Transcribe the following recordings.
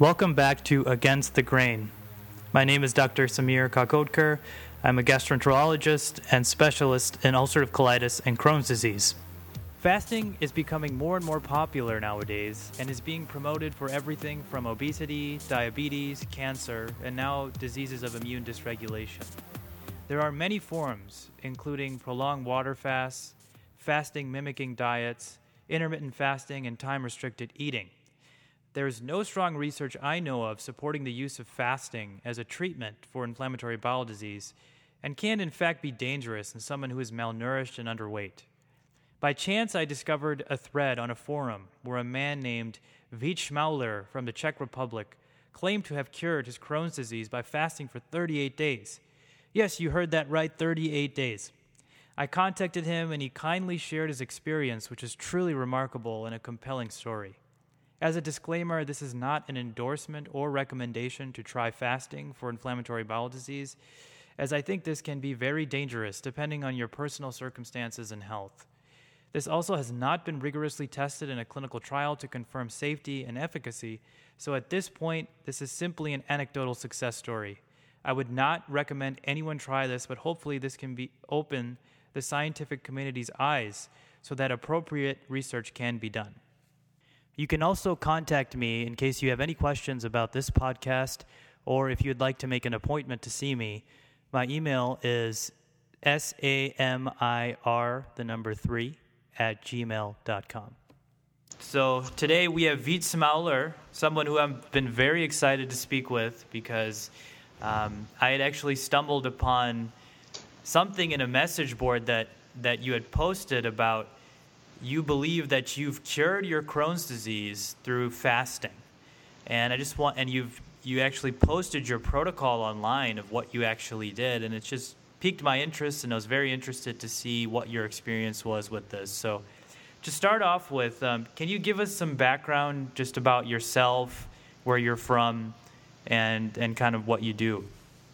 Welcome back to Against the Grain. My name is Dr. Samir Kakodkar. I'm a gastroenterologist and specialist in ulcerative colitis and Crohn's disease. Fasting is becoming more and more popular nowadays and is being promoted for everything from obesity, diabetes, cancer, and now diseases of immune dysregulation. There are many forms, including prolonged water fasts, fasting mimicking diets, intermittent fasting, and time-restricted eating. There is no strong research I know of supporting the use of fasting as a treatment for inflammatory bowel disease and can in fact be dangerous in someone who is malnourished and underweight. By chance, I discovered a thread on a forum where a man named Vít Schmauler from the Czech Republic claimed to have cured his Crohn's disease by fasting for 38 days. Yes, you heard that right, 38 days. I contacted him and he kindly shared his experience, which is truly remarkable and a compelling story. As a disclaimer, this is not an endorsement or recommendation to try fasting for inflammatory bowel disease, as I think this can be very dangerous depending on your personal circumstances and health. This also has not been rigorously tested in a clinical trial to confirm safety and efficacy, so at this point, this is simply an anecdotal success story. I would not recommend anyone try this, but hopefully this can open the scientific community's eyes so that appropriate research can be done. You can also contact me in case you have any questions about this podcast or if you'd like to make an appointment to see me. My email is samir3@gmail.com. So today we have Vít Schmauler, someone who I've been very excited to speak with because I had actually stumbled upon something in a message board that you had posted about you believe that you've cured your Crohn's disease through fasting. And you actually posted your protocol online of what you actually did, and it just piqued my interest, and I was very interested to see what your experience was with this. So to start off with, can you give us some background just about yourself, where you're from, and kind of what you do?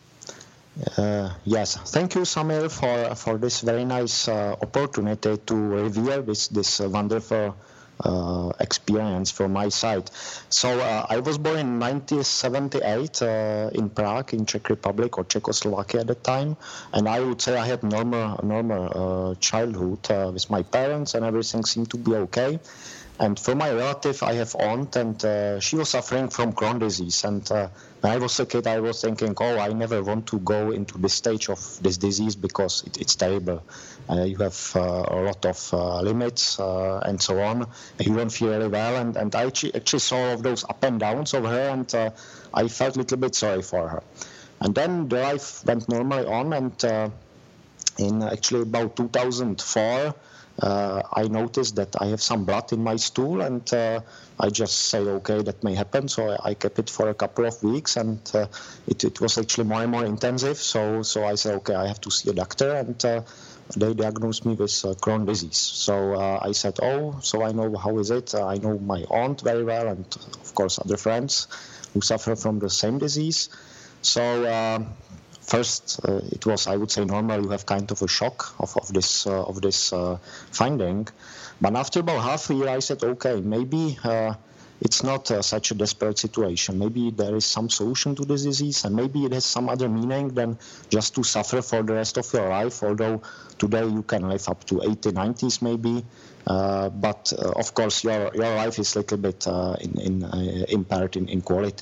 Yes, thank you, Samir, for this very nice opportunity to reveal this wonderful experience from my side. So I was born in 1978 in Prague, in Czech Republic or Czechoslovakia at the time, and I would say I had normal childhood with my parents, and everything seemed to be okay. And for my relative, I have aunt, and she was suffering from Crohn's disease. And when I was a kid, I was thinking, I never want to go into this stage of this disease because it's terrible. You have a lot of limits and so on. You don't feel really well. And I actually saw all of those up and downs of her, and I felt a little bit sorry for her. And then the life went normally on, and in actually about 2004, I noticed that I have some blood in my stool, and I just said, okay, that may happen. So I kept it for a couple of weeks, and it was actually more and more intensive. So I said, okay, I have to see a doctor, and they diagnosed me with Crohn's disease. So I said, so I know how is it. I know my aunt very well, and of course other friends who suffer from the same disease. So first, it was, I would say, normal. You have kind of a shock of this finding. But after about half a year, I said, okay, maybe it's not such a desperate situation. Maybe there is some solution to this disease, and maybe it has some other meaning than just to suffer for the rest of your life, although today you can live up to 80, 90s maybe. But of course, your life is a little bit impaired in quality.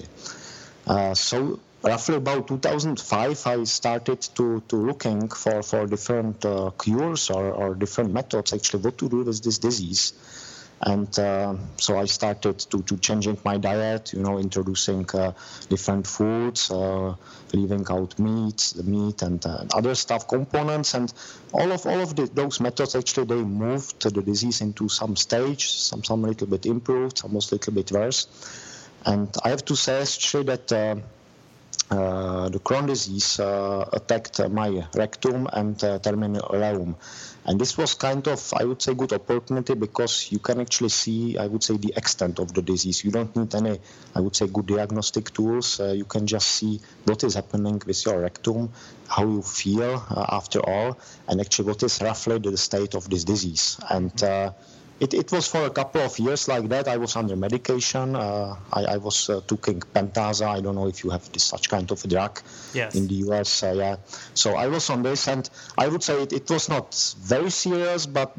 So roughly about 2005, I started to looking for different cures or different methods, actually, what to do with this disease. And so I started to changing my diet, introducing different foods, leaving out the meat and other stuff components. And all of those methods, actually, they moved the disease into some stage, some a little bit improved, some was a little bit worse. And I have to say, actually, that the Crohn's disease attacked my rectum and terminal ileum. And this was kind of, I would say, good opportunity because you can actually see, I would say, the extent of the disease. You don't need any, I would say, good diagnostic tools. You can just see what is happening with your rectum, how you feel after all, and actually what is roughly the state of this disease. And It was for a couple of years like that. I was under medication. I was taking Pentasa. I don't know if you have such kind of a drug in the US. Yeah. So I was on this, and I would say it was not very serious, but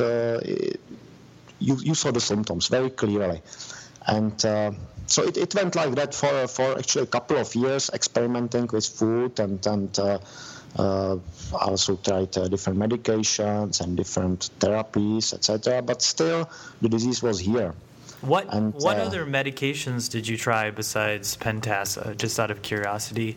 you saw the symptoms very clearly. And so it went like that for actually a couple of years, experimenting with food and also tried different medications and different therapies, etc. But still, the disease was here. What other medications did you try besides Pentasa, just out of curiosity?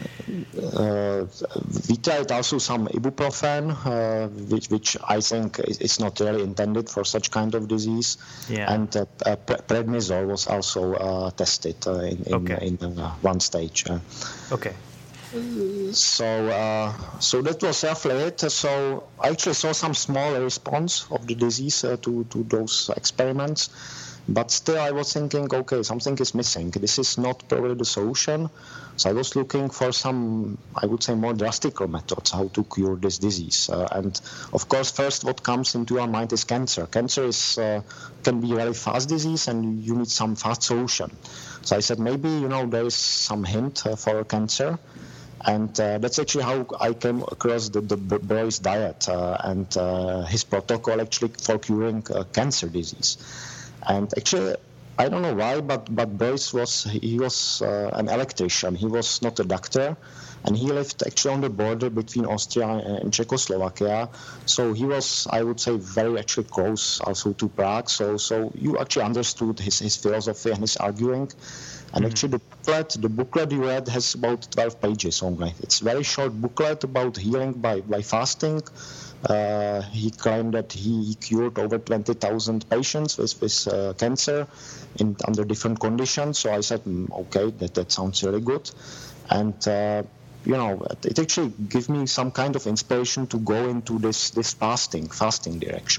We tried also some ibuprofen, which I think is not really intended for such kind of disease. Yeah. And prednisone was also tested in one stage. Okay. So that was roughly it. So I actually saw some small response of the disease to those experiments, but still I was thinking, okay, something is missing. This is not probably the solution. So I was looking for some, I would say, more drastic methods how to cure this disease. And of course, first what comes into our mind is cancer. Cancer can be a very fast disease, and you need some fast solution. So I said, maybe there is some hint for cancer. And that's actually how I came across the Broy's diet and his protocol actually for curing cancer disease. And actually, I don't know why, but Broy's was an electrician. He was not a doctor, and he lived actually on the border between Austria and Czechoslovakia. So he was, I would say, very actually close also to Prague. So you actually understood his philosophy and his arguing. And actually, the booklet you read has about 12 pages only. It's a very short booklet about healing by fasting. He claimed that he cured over 20,000 patients with cancer under different conditions. So I said, okay, that sounds really good. And it actually gave me some kind of inspiration to go into this fasting direction.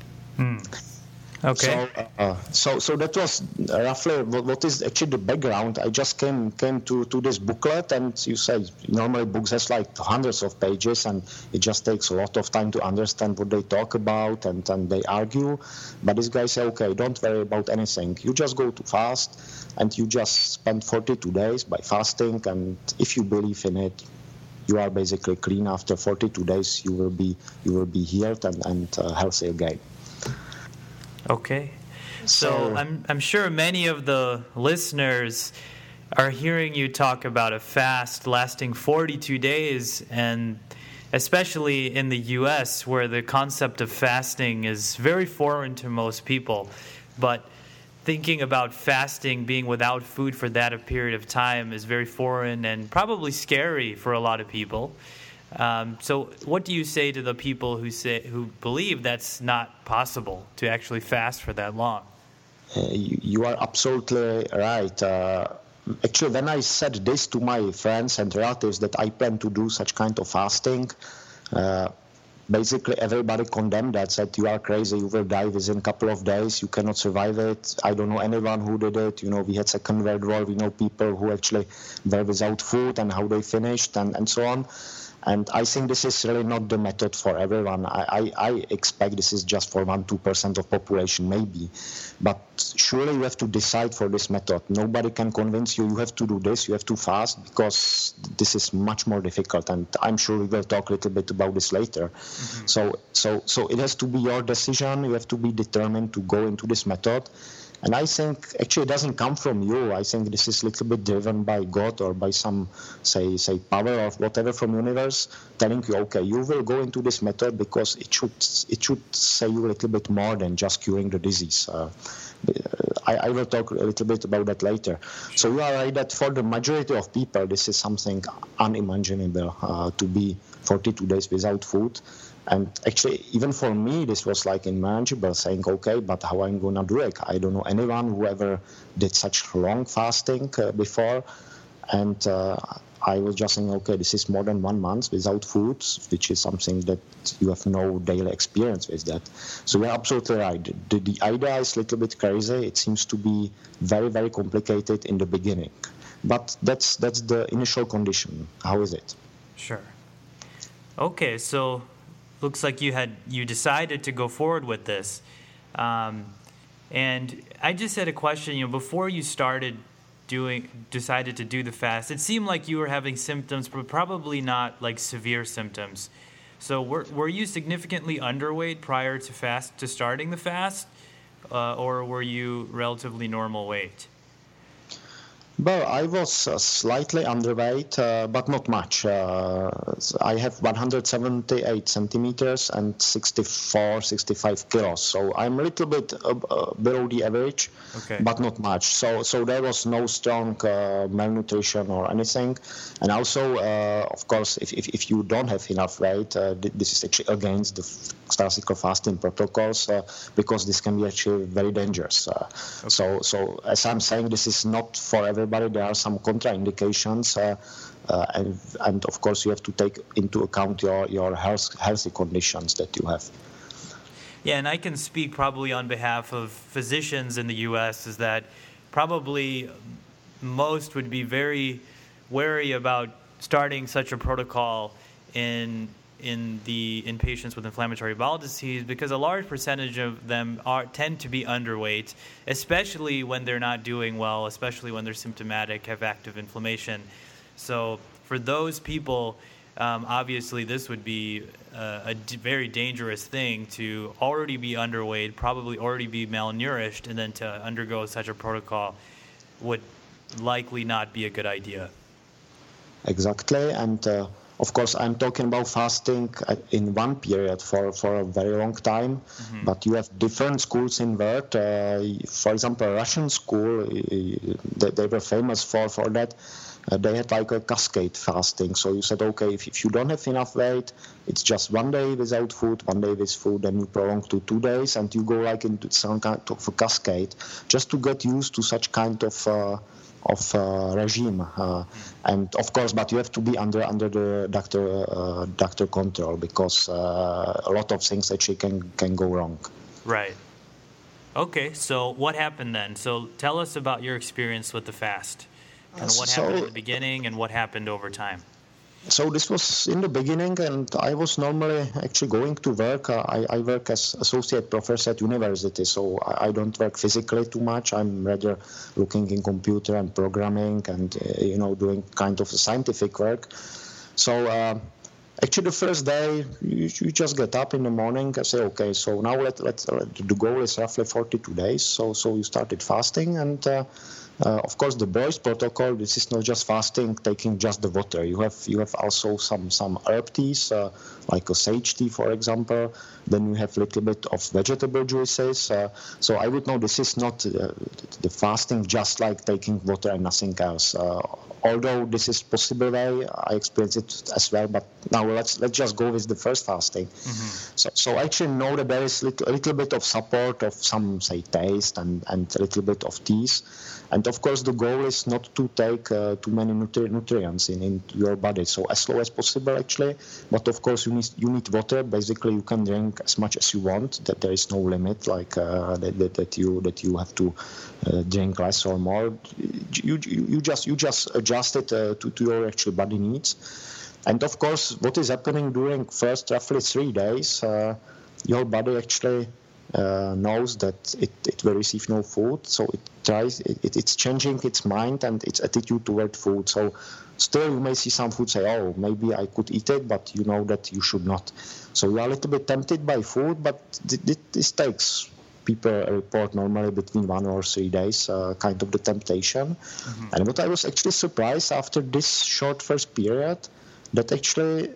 Okay. So that was roughly what is actually the background. I just came to this booklet, and you say normally books has like hundreds of pages, and it just takes a lot of time to understand what they talk about and they argue. But this guy said, okay, don't worry about anything. You just go to fast, and you just spend 42 days by fasting, and if you believe in it, you are basically clean. After 42 days, you will be healed and healthy again. Okay. So I'm sure many of the listeners are hearing you talk about a fast lasting 42 days, and especially in the U.S., where the concept of fasting is very foreign to most people. But thinking about fasting, being without food for that period of time, is very foreign and probably scary for a lot of people. So what do you say to the people who believe that's not possible to actually fast for that long? You are absolutely right. Actually, when I said this to my friends and relatives that I plan to do such kind of fasting, basically everybody condemned that, said you are crazy, you will die within a couple of days, you cannot survive it. I don't know anyone who did it. We had Second World War, we know people who actually were without food and how they finished and so on. And I think this is really not the method for everyone. I expect this is just for 1-2% of population, maybe. But surely you have to decide for this method. Nobody can convince you have to do this, you have to fast, because this is much more difficult. And I'm sure we will talk a little bit about this later. Mm-hmm. So it has to be your decision. You have to be determined to go into this method. And I think actually it doesn't come from you. I think this is a little bit driven by God or by some, say power or whatever from universe, telling you, okay, you will go into this method because it should say you a little bit more than just curing the disease. I will talk a little bit about that later. So you are right that for the majority of people, this is something unimaginable to be 42 days without food. And actually, even for me, this was like unmanageable, saying, okay, but how I'm going to do it? I don't know anyone who ever did such long fasting before. And I was just saying, okay, this is more than 1 month without food, which is something that you have no daily experience with that. So you're absolutely right. The idea is a little bit crazy. It seems to be very, very complicated in the beginning. But that's the initial condition. How is it? Sure. Okay, so looks like you decided to go forward with this. And I just had a question, before you decided to do the fast, it seemed like you were having symptoms, but probably not like severe symptoms. So were you significantly underweight prior to starting the fast, or were you relatively normal weight? Well, I was slightly underweight, but not much. I have 178 centimeters and 65 kilos. So I'm a little bit below the average, but not much. So there was no strong malnutrition or anything. And also, of course, if you don't have enough weight, this is actually against the classical fasting protocols, because this can be actually very dangerous. So as I'm saying, this is not for everybody. There are some contraindications, and of course you have to take into account your healthy conditions that you have. Yeah, and I can speak probably on behalf of physicians in the U.S. is that probably most would be very wary about starting such a protocol in patients with inflammatory bowel disease, because a large percentage of them tend to be underweight, especially when they're not doing well, especially when they're symptomatic, have active inflammation. So for those people, obviously this would be a very dangerous thing to already be underweight, probably already be malnourished, and then to undergo such a protocol would likely not be a good idea. Exactly, and of course, I'm talking about fasting in one period for a very long time, but you have different schools in world. For example, a Russian school, they were famous for that. They had like a cascade fasting. So you said, okay, if you don't have enough weight, it's just 1 day without food, 1 day with food, then you prolong to 2 days, and you go like into some kind of a cascade, just to get used to such kind of regime, and of course, but you have to be under the doctor control, because a lot of things actually can go wrong. Right. Okay, so what happened then? So tell us about your experience with the fast, and what happened in the beginning and what happened over time. So this was in the beginning, and I was normally actually going to work. I work as associate professor at university, so I don't work physically too much. I'm rather looking in computer and programming and doing kind of scientific work. So actually, the first day you just get up in the morning and say, okay, so now the goal is roughly 42 days. So you started fasting, and of course, the BOYS protocol, this is not just fasting, taking just the water. You have also some herb teas, like a sage tea, for example. Then you have a little bit of vegetable juices. So I would know this is not the fasting just like taking water and nothing else. Although this is possible way, I experience it as well. But now let's just go with the first fasting. So I actually know that there is a little bit of support of some, say, taste and a little bit of teas. And of course, the goal is not to take too many nutrients in your body. So as low as possible, actually. But of course, you need water. Basically, you can drink as much as you want. That there is no limit, like that you have to drink less or more. You just adjust it to your actual body needs. And of course, what is happening during first roughly 3 days, your body actually knows that it will receive no food, so it's changing its mind and its attitude toward food. So still you may see some food, say, oh, maybe I could eat it, but you know that you should not. So you are a little bit tempted by food, but this takes, people report normally between 1 or 3 days, kind of the temptation. And what I was actually surprised after this short first period, that actually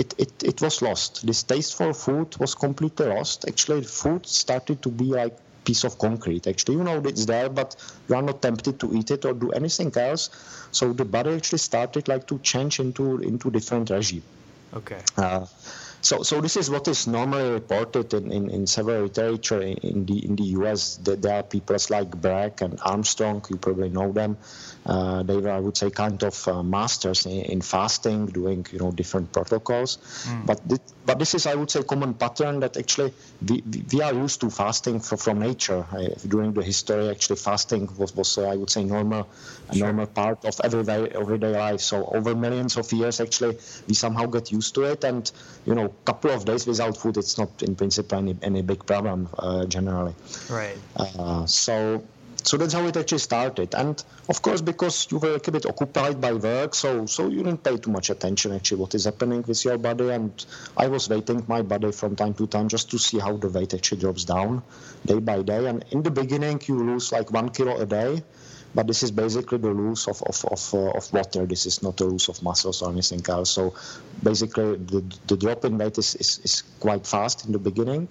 it was lost. This taste for food was completely lost. Actually, food started to be like piece of concrete. Actually, you know it's there, but you are not tempted to eat it or do anything else. So the body actually started like to change into different regime. Okay. So this is what is normally reported in several literature in the US. That there are people like Bragg and Armstrong. You probably know them. They were, I would say, kind of masters in fasting, doing different protocols. But this is, I would say, common pattern that actually we are used to fasting from nature. During the history, actually, fasting was I would say, normal part of everyday life. So over millions of years, actually, we somehow get used to it, and couple of days without food, it's not in principle any big problem generally. Right. So that's how it actually started. And of course, because you were a bit occupied by work, so you didn't pay too much attention actually what is happening with your body. And I was weighting my body from time to time just to see how the weight actually drops down day by day. And in the beginning, you lose like 1 kilo a day. But this is basically the loss of water. This is not a loss of muscles or anything else. So basically, the drop in weight is quite fast in the beginning,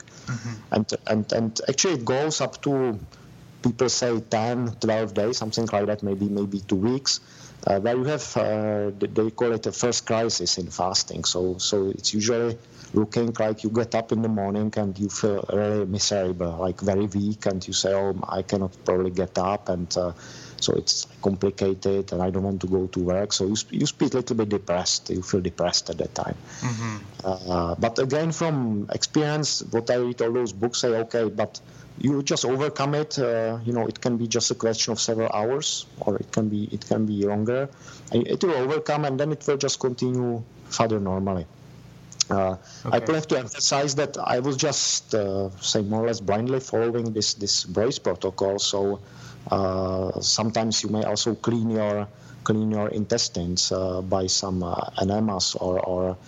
and actually it goes up to, people say 10, 12 days, something like that, maybe 2 weeks, where you have they call it a first crisis in fasting. So it's usually looking like you get up in the morning and you feel really miserable, like very weak, and you say, oh, I cannot probably get up, and so it's complicated, and I don't want to go to work. So you feel a little bit depressed. You feel depressed at that time. But again, from experience, what I read all those books say, okay, but you just overcome it. It can be just a question of several hours, or it can be longer. It will overcome, and then it will just continue further normally. I have to emphasize that I was just, say, more or less blindly following this Boyce protocol. So sometimes you may also clean your intestines by some enemas or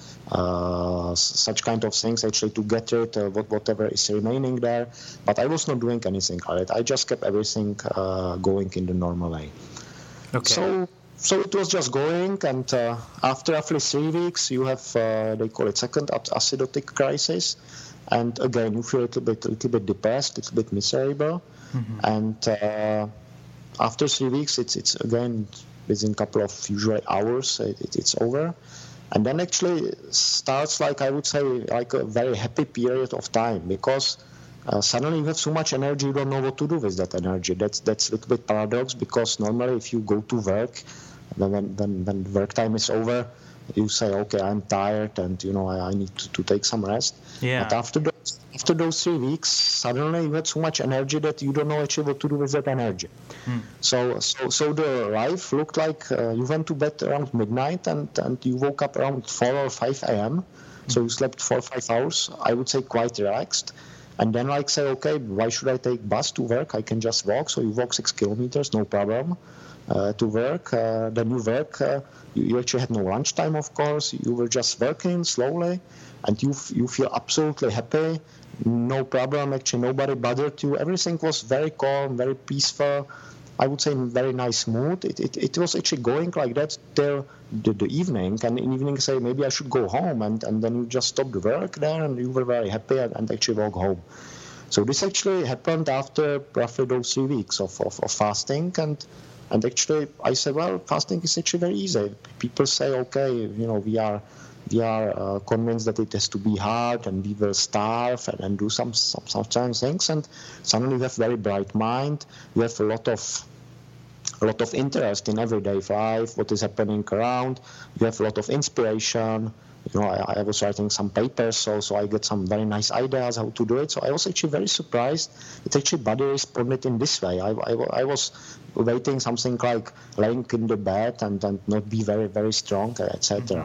such kind of things, actually, to get rid of whatever is remaining there. But I was not doing anything like that. I just kept everything going in the normal way. Okay. So it was just going, and after roughly 3 weeks, you have, they call it second acidotic crisis. And again, you feel a little bit depressed, a little bit miserable. And after 3 weeks, it's again, within a couple of usually hours, it's over. And then actually starts, like I would say, like a very happy period of time, because suddenly you have so much energy, you don't know what to do with that energy. That's a little bit paradox, because normally if you go to work, when work time is over, you say, okay, I'm tired, and I need to take some rest. Yeah. But after those 3 weeks, suddenly you had so much energy that you don't know actually what to do with that energy. So the life looked like you went to bed around midnight, and you woke up around 4 or 5 a.m. So you slept 4 or 5 hours, I would say quite relaxed. And then say, okay, why should I take bus to work? I can just walk. So you walk 6 kilometers, no problem, to work. Then you work. You actually had no lunchtime, of course. You were just working slowly, and you feel absolutely happy. No problem, actually, nobody bothered you. Everything was very calm, very peaceful. I would say in very nice mood. It was actually going like that till the evening, and in the evening say, maybe I should go home, and then you just stop the work there, and you were very happy and actually walk home. So this actually happened after roughly those 3 weeks of fasting, and actually I said, well, fasting is actually very easy. People say, okay, we are convinced that it has to be hard, and we will starve and do some things, and suddenly you have very bright mind. You have a lot of interest in everyday life, what is happening around. You have a lot of inspiration. I was writing some papers, so I get some very nice ideas how to do it. So I was actually very surprised that actually body responded in this way. I was waiting something like laying in the bed and not be very, very strong, etc.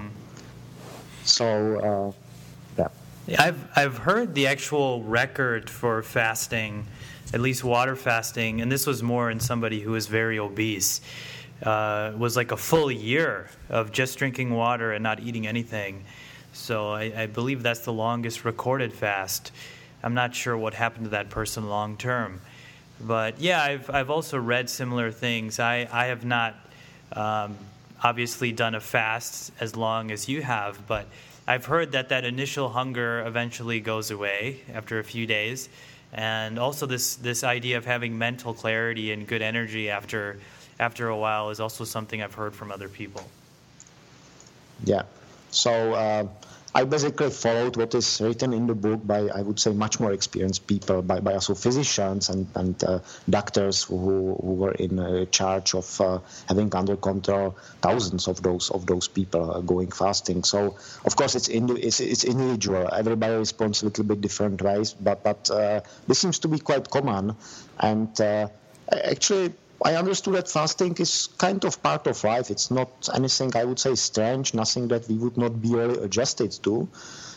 So, yeah. I've heard the actual record for fasting, at least water fasting, and this was more in somebody who is very obese, was like a full year of just drinking water and not eating anything. So I believe that's the longest recorded fast. I'm not sure what happened to that person long term. But yeah, I've also read similar things. I have not obviously done a fast as long as you have, but I've heard that initial hunger eventually goes away after a few days, and also this idea of having mental clarity and good energy after a while is also something I've heard from other people. Yeah. So I basically followed what is written in the book by, I would say, much more experienced people, by also physicians and doctors who were in charge of having under control thousands of those people going fasting. So of course it's individual. Everybody responds a little bit different ways, but this seems to be quite common. And actually, I understood that fasting is kind of part of life. It's not anything, I would say, strange, nothing that we would not be really adjusted to.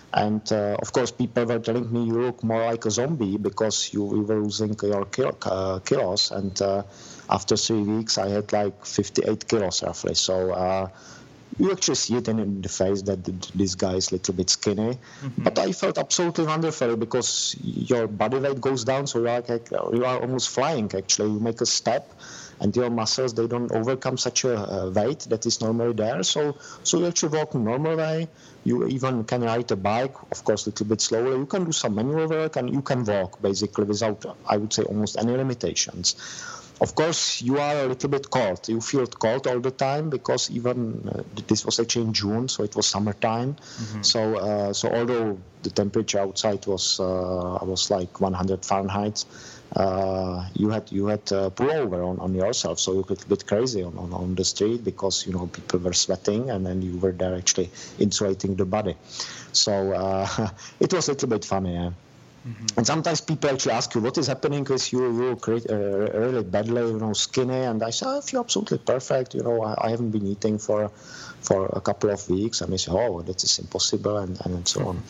And of course, people were telling me you look more like a zombie because you were losing your kilos. And after 3 weeks, I had like 58 kilos roughly. So you actually see it in the face that this guy is a little bit skinny. Mm-hmm. But I felt absolutely wonderful because your body weight goes down, so you are almost flying actually. You make a step, and your muscles, they don't overcome such a weight that is normally there. So you actually walk in normal way. You even can ride a bike, of course, a little bit slowly. You can do some manual work, and you can walk basically without, I would say, almost any limitations. Of course, you are a little bit cold. You feel cold all the time because even this was actually in June, so it was summertime. Mm-hmm. So although the temperature outside was like 100 Fahrenheit, you had pullover on yourself, so you looked a bit crazy on the street because people were sweating, and then you were there actually insulating the body. So it was a little bit funny. Yeah. Mm-hmm. And sometimes people actually ask you, what is happening with you? You look really badly, skinny. And I say, I feel absolutely perfect. I haven't been eating for a couple of weeks. And they say, oh, that is impossible, and so on.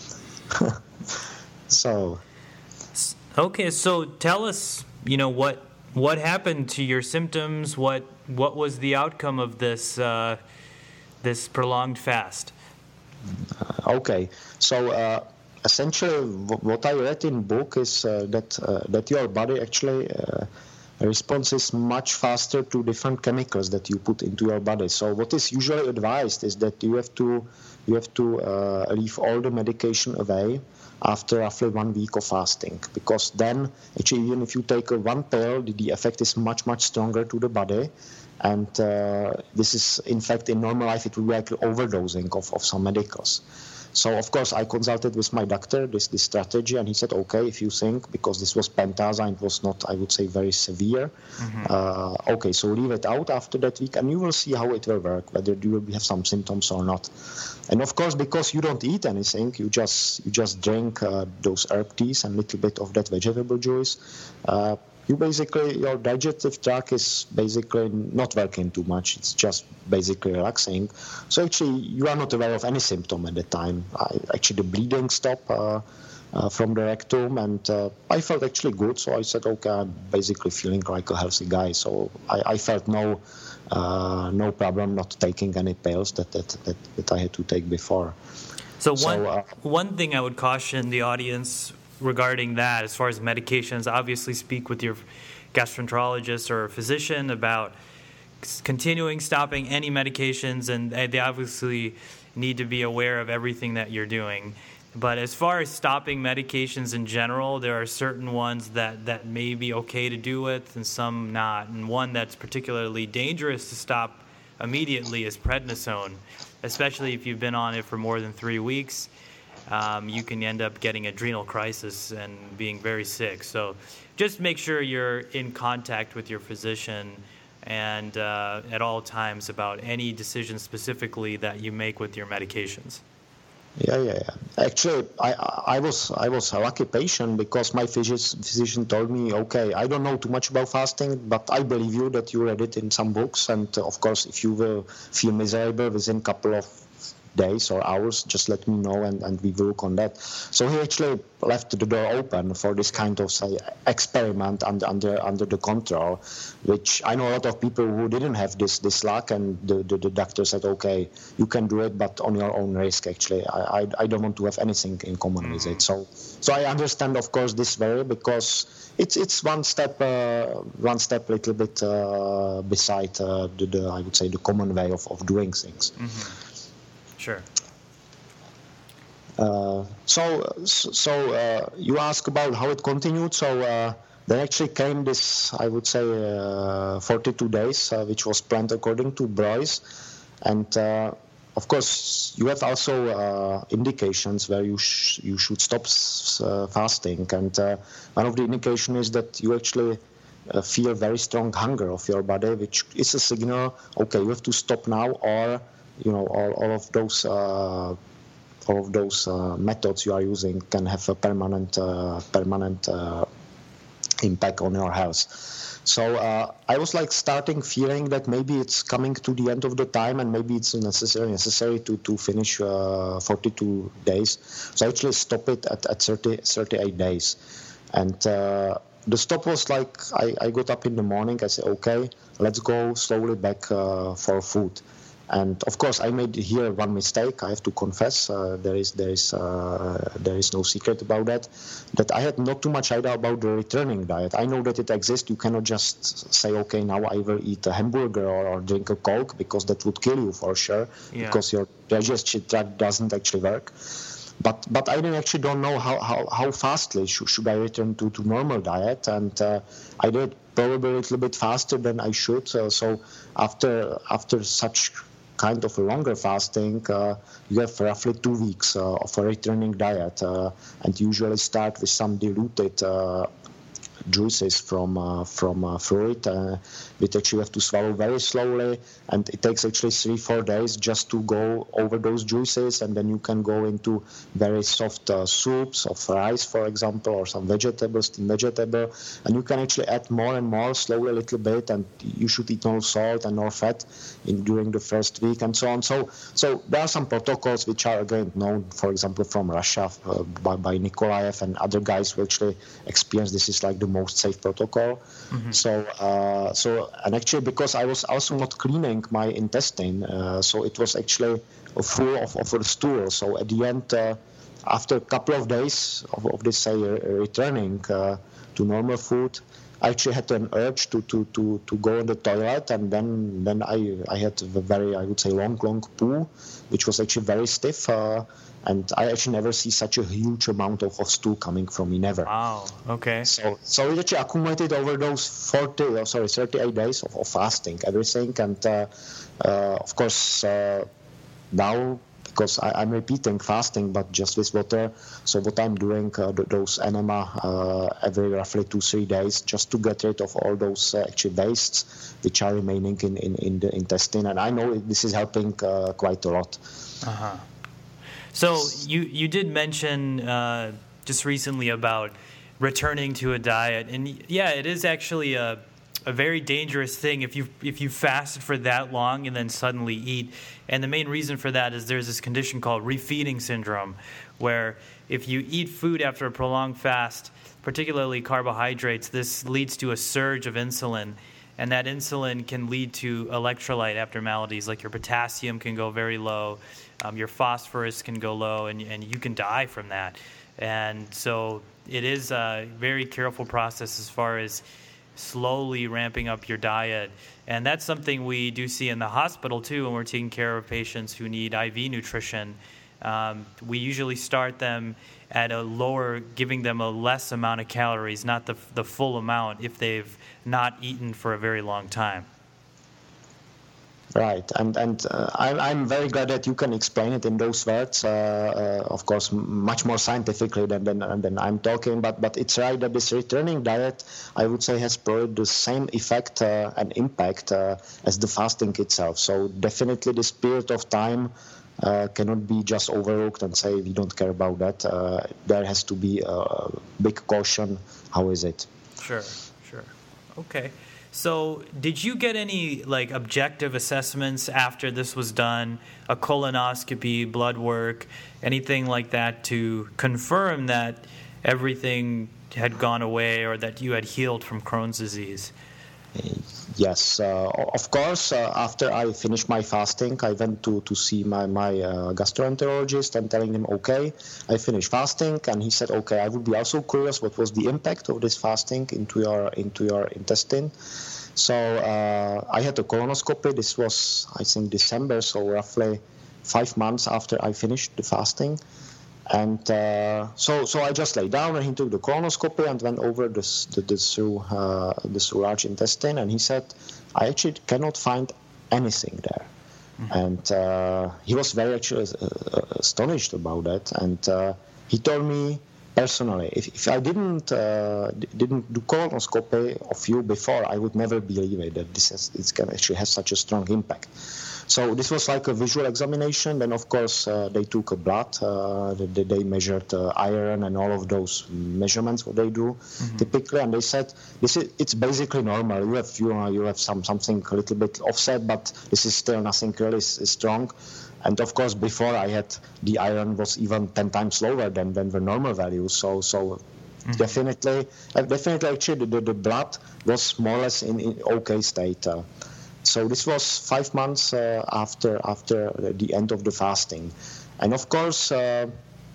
So. Okay, so tell us, what happened to your symptoms? What was the outcome of this this prolonged fast? Okay, so. Essentially, what I read in book is that your body actually responds much faster to different chemicals that you put into your body. So what is usually advised is that you have to leave all the medication away after roughly 1 week of fasting, because then actually even if you take one pill, the effect is much stronger to the body. And this is, in fact, in normal life, it would be like overdosing of some medicals. So, of course, I consulted with my doctor this strategy, and he said, okay, if you think, because this was pentazine, it was not, I would say, very severe, mm-hmm. Okay, so leave it out after that week, and you will see how it will work, whether you will have some symptoms or not. And, of course, because you don't eat anything, you just drink those herb teas and a little bit of that vegetable juice, your digestive tract is basically not working too much. It's just basically relaxing. So actually, you are not aware of any symptom at the time. Actually, the bleeding stopped from the rectum, and I felt actually good. So I said, okay, I'm basically feeling like a healthy guy. So I felt no problem not taking any pills that I had to take before. So one thing I would caution the audience regarding that, as far as medications, obviously speak with your gastroenterologist or physician about stopping any medications, and they obviously need to be aware of everything that you're doing. But as far as stopping medications in general, there are certain ones that may be okay to do with and some not. And one that's particularly dangerous to stop immediately is prednisone, especially if you've been on it for more than 3 weeks. You can end up getting adrenal crisis and being very sick. So just make sure you're in contact with your physician and at all times about any decision specifically that you make with your medications. Yeah. Actually, I was a lucky patient because my physician told me, okay, I don't know too much about fasting, but I believe you that you read it in some books. And of course, if you will feel miserable within a couple of days or hours, just let me know and we will look on that. So he actually left the door open for this kind of, say, experiment under the control, which I know a lot of people who didn't have this luck, and the doctor said, okay, you can do it, but on your own risk. Actually, I don't want to have anything in common with it. So I understand, of course, this very, because it's one step a little bit beside the I would say the common way of doing things. Mm-hmm. Sure. So you ask about how it continued. So then actually came this, I would say, 42 days, which was planned according to Broyes. And of course, you have also indications where you should stop fasting. And one of the indications is that you actually feel very strong hunger of your body, which is a signal, okay, you have to stop now, or all of those methods you are using can have a permanent impact on your health. So I was like starting feeling that maybe it's coming to the end of the time and maybe it's necessary to finish 42 days. So I actually stopped it at 38 days. And the stop was like, I got up in the morning, I said, okay, let's go slowly back for food. And of course, I made here one mistake. I have to confess. There is no secret about that. That I had not too much idea about the returning diet. I know that it exists. You cannot just say, okay, now I will eat a hamburger or drink a Coke, because that would kill you for sure. Yeah. Because your digestion tract doesn't actually work. But I actually don't know how fastly should I return to normal diet, and I did probably a little bit faster than I should. So after such kind of a longer fasting, you have roughly 2 weeks of a returning diet, and usually start with some diluted juices from fruit, which actually you have to swallow very slowly, and it takes actually 3-4 days just to go over those juices, and then you can go into very soft soups of rice, for example, or some vegetables, steamed vegetable, and you can actually add more and more slowly a little bit, and you should eat no salt and no fat during the first week, and so on. So there are some protocols which are again known, for example, from Russia by Nikolaev and other guys who actually experience this is like the most safe protocol. Mm-hmm. So and actually because I was also not cleaning my intestine, so it was actually full of a stool. So at the end, after a couple of days of this returning to normal food, I actually had an urge to go in the toilet, and then I had a very, I would say, long poo, which was actually very stiff. And I actually never see such a huge amount of stool coming from me, never. Wow, okay. So it actually accumulated over those 38 days of fasting, everything. And of course, now, because I'm repeating fasting, but just with water, so what I'm doing, those enema every roughly 2-3 days, just to get rid of all those actually wastes which are remaining in the intestine. And I know this is helping quite a lot. Uh-huh. So you did mention just recently about returning to a diet, and yeah, it is actually a very dangerous thing if you fast for that long and then suddenly eat. And the main reason for that is there's this condition called refeeding syndrome, where if you eat food after a prolonged fast, particularly carbohydrates, this leads to a surge of insulin. And that insulin can lead to electrolyte abnormalities, like your potassium can go very low, your phosphorus can go low, and you can die from that. And so it is a very careful process as far as slowly ramping up your diet. And that's something we do see in the hospital, too, when we're taking care of patients who need IV nutrition. We usually start them at a lower, giving them a less amount of calories, not the full amount, if they've not eaten for a very long time. Right, and I'm very glad that you can explain it in those words. Of course, much more scientifically than I'm talking. But it's right that this returning diet, I would say, has probably the same effect and impact as the fasting itself. So definitely, this period of time cannot be just overlooked and say we don't care about that. There has to be a big caution. How is it? Sure. Okay. So did you get any objective assessments after this was done, a colonoscopy, blood work, anything like that to confirm that everything had gone away or that you had healed from Crohn's disease? Yes, of course. After I finished my fasting, I went to see my gastroenterologist and telling him, okay, I finished fasting, and he said, okay, I would be also curious what was the impact of this fasting into your intestine. So I had a colonoscopy. This was, I think, December, so roughly 5 months after I finished the fasting. And so I just lay down, and he took the colonoscopy and went over through large intestine, and he said, I actually cannot find anything there. Mm-hmm. And he was very actually astonished about that. And he told me personally, if I didn't do colonoscopy of you before, I would never believe it that it can actually have such a strong impact. So this was like a visual examination. Then, of course, they took a blood. They measured iron and all of those measurements, what they do typically. And they said, it's basically normal. You have something a little bit offset, but this is still nothing really strong. And, of course, before I had the iron was even 10 times lower than the normal value. So definitely, actually, the blood was more or less in okay state. So this was 5 months after the end of the fasting. And of course, I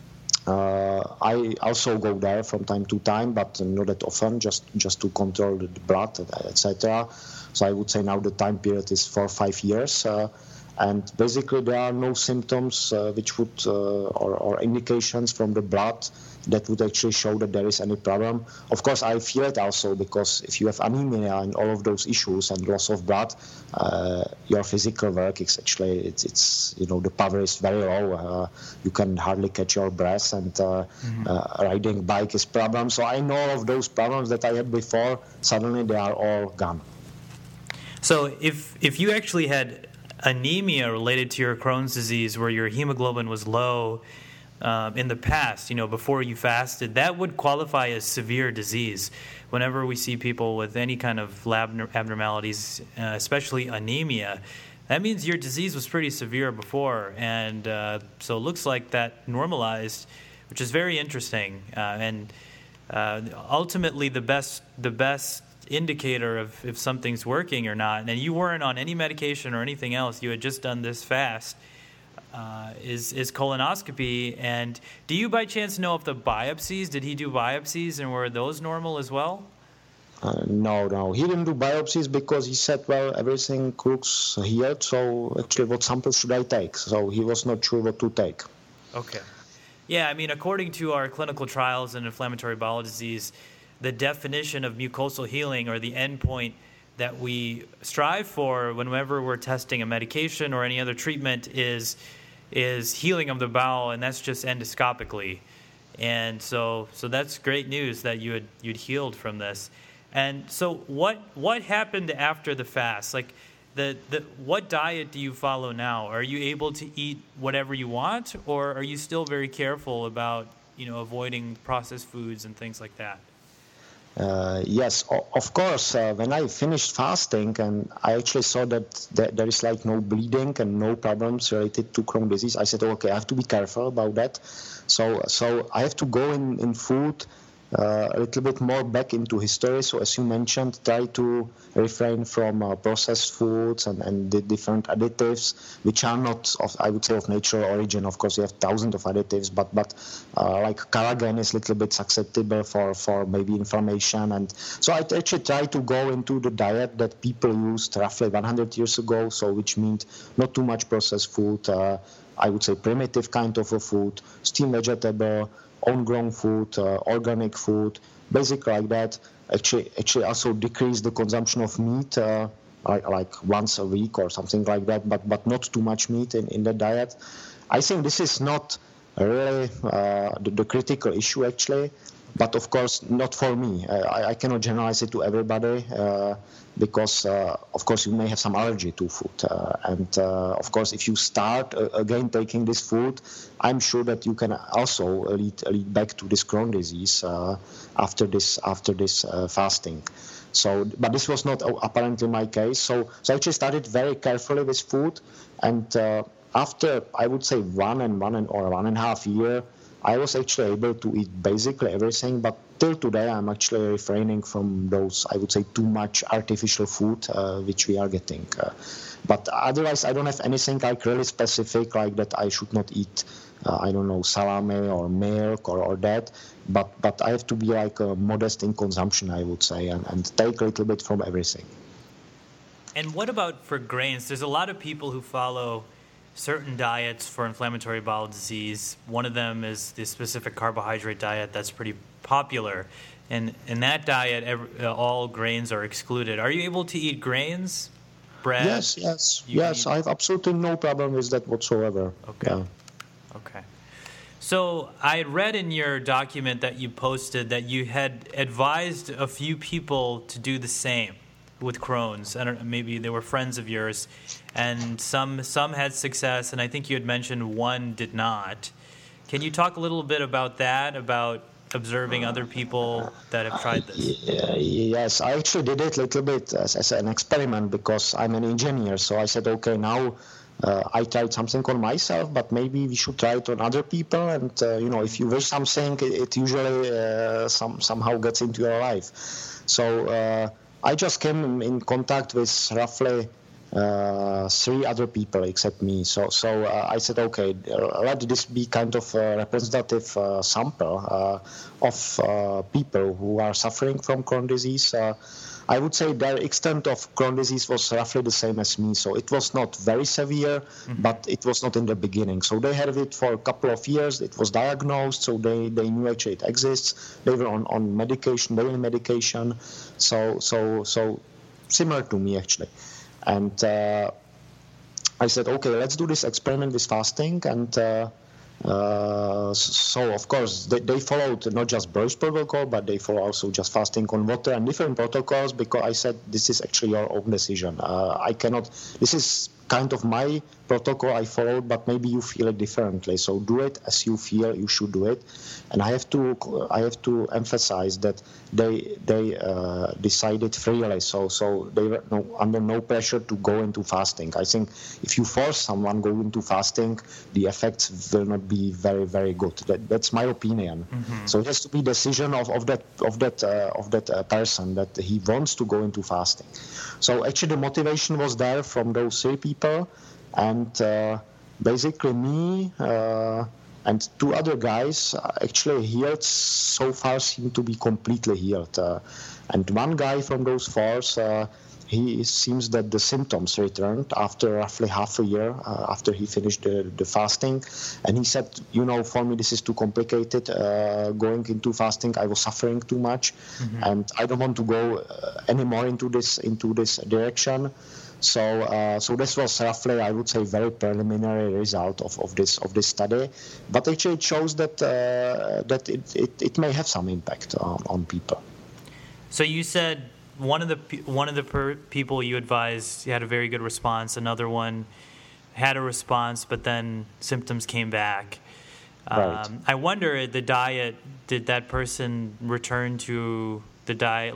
also go there from time to time, but not that often, just to control the blood, etc. So I would say now the time period is 4 or 5 years. And basically there are no symptoms which would or indications from the blood that would actually show that there is any problem. Of course, I feel it also because if you have anemia and all of those issues and loss of blood, your physical work is actually it's the power is very low. You can hardly catch your breath, and riding bike is problem. So I know all of those problems that I had before. Suddenly they are all gone. So if you actually had anemia related to your Crohn's disease, where your hemoglobin was low in the past, before you fasted, that would qualify as severe disease. Whenever we see people with any kind of lab abnormalities, especially anemia, that means your disease was pretty severe before, and so it looks like that normalized, which is very interesting. And ultimately, the best indicator of if something's working or not, and you weren't on any medication or anything else, you had just done this fast, is colonoscopy. And do you by chance know if the biopsies, did he do biopsies, and were those normal as well? No, he didn't do biopsies because he said, well, everything looks healed, so actually what samples should I take? So he was not sure what to take. Okay. Yeah, I mean, according to our clinical trials in inflammatory bowel disease, the definition of mucosal healing, or the endpoint that we strive for whenever we're testing a medication or any other treatment, is healing of the bowel, and that's just endoscopically. And so that's great news that you'd healed from this. And so what happened after the fast? Like what diet do you follow now? Are you able to eat whatever you want, or are you still very careful about avoiding processed foods and things like that? Yes, of course. When I finished fasting and I actually saw that there is like no bleeding and no problems related to Crohn's disease, I said, okay, I have to be careful about that. So I have to go in food a little bit more back into history. So as you mentioned, try to refrain from processed foods and the different additives, which are not I would say of natural origin. Of course, you have thousands of additives, but like collagen is a little bit susceptible for maybe inflammation. And so I actually try to go into the diet that people used roughly 100 years ago, so which means not too much processed food, I would say primitive kind of a food, steamed vegetable, own-grown food, organic food, basically like that. Actually also decrease the consumption of meat, like once a week or something like that, but not too much meat in the diet. I think this is not really the critical issue actually, but of course not for me. I cannot generalize it to everybody because of course you may have some allergy to food, and of course if you start again taking this food, I'm sure that you can also lead back to this Crohn's disease after this fasting. So, but this was not apparently my case. So I actually started very carefully with food, and after I would say 1.5 years, I was actually able to eat basically everything, but till today I'm actually refraining from those, I would say, too much artificial food which we are getting. But otherwise, I don't have anything like really specific like that I should not eat, salami or milk or that. But I have to be like modest in consumption, I would say, and take a little bit from everything. And what about for grains? There's a lot of people who follow certain diets for inflammatory bowel disease. One of them is the specific carbohydrate diet that's pretty popular. And in that diet, all grains are excluded. Are you able to eat grains, bread? Yes. I have absolutely no problem with that whatsoever. Okay. Yeah. Okay. So I read in your document that you posted that you had advised a few people to do the same with Crohn's. I don't know, maybe they were friends of yours. and some had success, and I think you had mentioned one did not. Can you talk a little bit about that, about observing other people that have tried this? Yes, I actually did it a little bit as an experiment because I'm an engineer. So I said, okay, now I tried something on myself, but maybe we should try it on other people. And if you wish something, it usually somehow gets into your life. So I just came in contact with roughly 3 other people except me. So I said, okay, let this be kind of a representative sample of people who are suffering from Crohn's disease. I would say their extent of Crohn's disease was roughly the same as me. So it was not very severe, but it was not in the beginning. So they had it for a couple of years. It was diagnosed, so they knew actually it exists. They were on medication, daily medication. So similar to me actually. And I said, okay, let's do this experiment with fasting. And so, of course, they followed not just Bruce protocol, but they follow also just fasting on water and different protocols, because I said, this is actually your own decision. This is kind of my protocol I followed, but maybe you feel it differently. So do it as you feel you should do it. And I have to emphasize that they decided freely. So they were under no pressure to go into fasting. I think if you force someone go into fasting, the effects will not be very, very good. That's my opinion. Mm-hmm. So it has to be decision of that person that he wants to go into fasting. So actually the motivation was there from those 3 people. And basically me and 2 other guys actually healed, so far seem to be completely healed. And one guy from those 4, he seems that the symptoms returned after roughly half a year after he finished the fasting. And he said, for me this is too complicated going into fasting. I was suffering too much, and I don't want to go anymore into this direction. So this was roughly, I would say, very preliminary result of this study, but actually it shows that it may have some impact on people. So you said one of the people you advised had a very good response. Another one had a response, but then symptoms came back. Right. I wonder, the diet, did that person return to the diet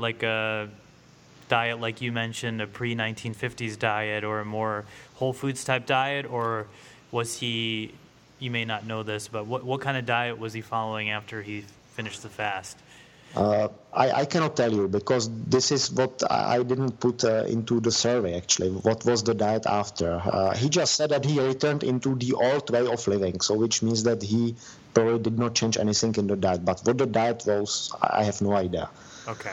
like you mentioned, a pre-1950s diet or a more whole foods type diet, or was he, you may not know this, but what kind of diet was he following after he finished the fast? I cannot tell you, because this is what I didn't put into the survey actually. What was the diet after? He just said that he returned into the old way of living, so which means that he probably did not change anything in the diet. But what the diet was, I have no idea. Okay.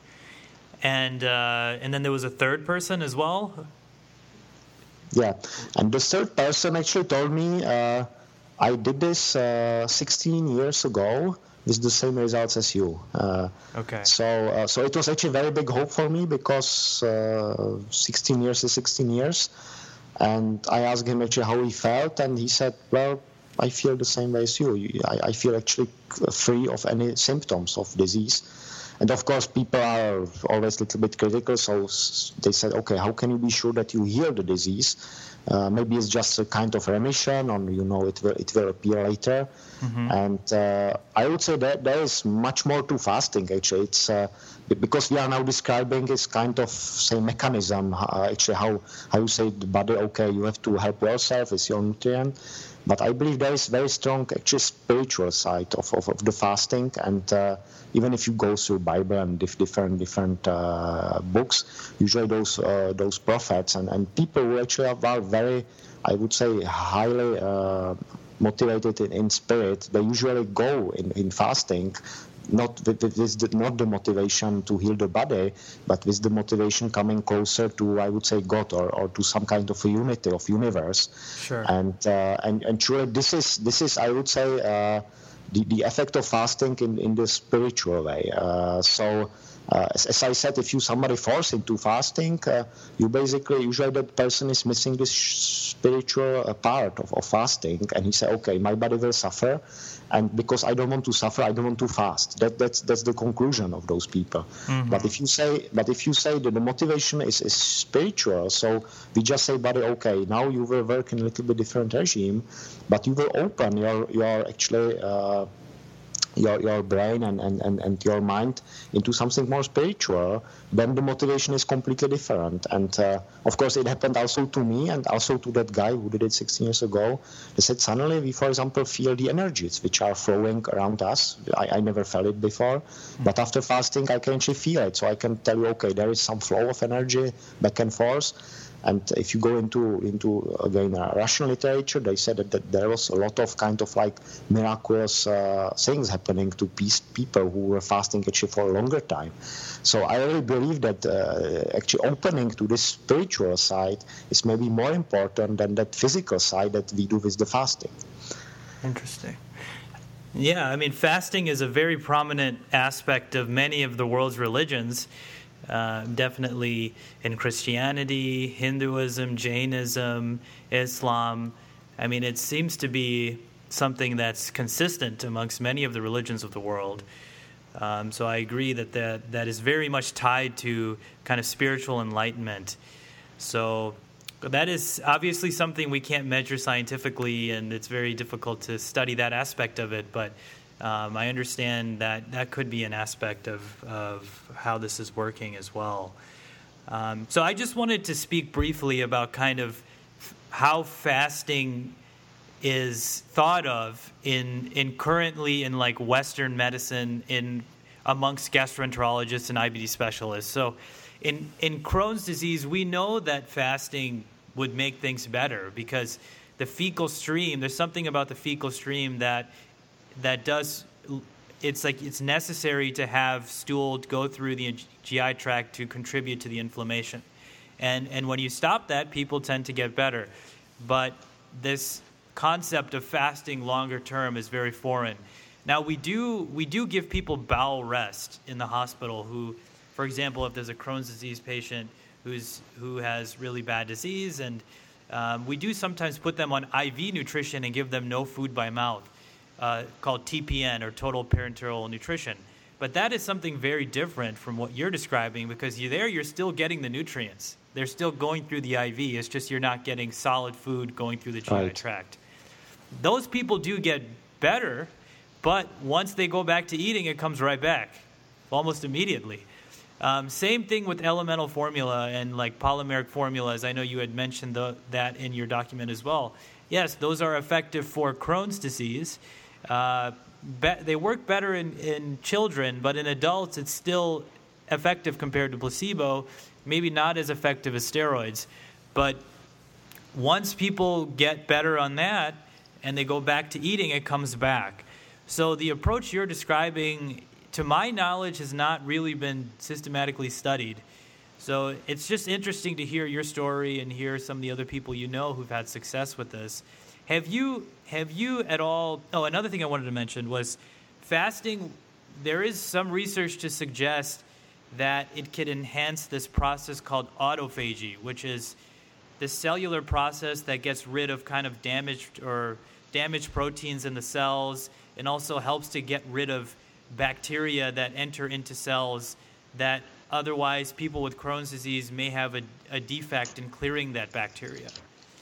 And then there was a 3rd person as well? Yeah, and the 3rd person actually told me, I did this 16 years ago with the same results as you. Okay. So it was actually a very big hope for me, because 16 years is 16 years. And I asked him actually how he felt, and he said, well, I feel the same way as you. I feel actually free of any symptoms of disease. And of course, people are always a little bit critical, so they said, okay, how can you be sure that you heal the disease? Maybe it's just a kind of remission, or it will appear later. Mm-hmm. And I would say that there is much more to fasting. Actually, it's because we are now describing this kind of mechanism. Actually, how you say the body, okay, you have to help yourself with your nutrient. But I believe there is very strong, actually, spiritual side of the fasting, and even if you go through Bible and different books, usually those prophets and people who actually are very, I would say, highly motivated in spirit, they usually go in fasting, not with the motivation to heal the body, but with the motivation coming closer to, I would say, God or to some kind of a unity of universe. Sure. And truly, this is I would say the effect of fasting in the spiritual way. So As I said, if you somebody force into fasting, usually that person is missing this spiritual part of fasting, and he say, okay, my body will suffer, and because I don't want to suffer, I don't want to fast. That's the conclusion of those people. Mm-hmm. But if you say that the motivation is spiritual, so we just say, body, okay, now you will work in a little bit different regime, but you will open your actually your brain and your mind into something more spiritual, then the motivation is completely different. And of course, it happened also to me and also to that guy who did it 16 years ago. They said suddenly we, for example, feel the energies which are flowing around us. I never felt it before, but after fasting, I can actually feel it. So I can tell you, okay, there is some flow of energy back and forth. And if you go into again Russian literature, they said that there was a lot of kind of like miraculous things happening to people who were fasting actually for a longer time. So I really believe that actually opening to this spiritual side is maybe more important than that physical side that we do with the fasting. Interesting. Yeah, I mean, fasting is a very prominent aspect of many of the world's religions. Definitely in Christianity, Hinduism, Jainism, Islam. I mean, it seems to be something that's consistent amongst many of the religions of the world. So I agree that is very much tied to kind of spiritual enlightenment. So that is obviously something we can't measure scientifically, and it's very difficult to study that aspect of it, but I understand that could be an aspect of how this is working as well. So I just wanted to speak briefly about kind of how fasting is thought of in currently in like Western medicine amongst gastroenterologists and IBD specialists. So in Crohn's disease, we know that fasting would make things better because the fecal stream, there's something about the fecal stream that does, it's like it's necessary to have stool go through the GI tract to contribute to the inflammation. And when you stop that, people tend to get better. But this concept of fasting longer term is very foreign. Now, we do give people bowel rest in the hospital who, for example, if there's a Crohn's disease patient who has really bad disease, and we do sometimes put them on IV nutrition and give them no food by mouth. Called TPN, or total parenteral nutrition. But that is something very different from what you're describing, because you're still getting the nutrients. They're still going through the IV. It's just you're not getting solid food going through the GI tract. Those people do get better, but once they go back to eating, it comes right back, almost immediately. Same thing with elemental formula and like polymeric formulas. I know you had mentioned that in your document as well. Yes, those are effective for Crohn's disease. They work better in children, but in adults it's still effective compared to placebo, maybe not as effective as steroids. But once people get better on that and they go back to eating, it comes back. So the approach you're describing, to my knowledge, has not really been systematically studied. So it's just interesting to hear your story and hear some of the other people you know who've had success with this. Have you at all... Oh, another thing I wanted to mention was fasting. There is some research to suggest that it could enhance this process called autophagy, which is the cellular process that gets rid of kind of damaged proteins in the cells, and also helps to get rid of bacteria that enter into cells that otherwise people with Crohn's disease may have a defect in clearing that bacteria.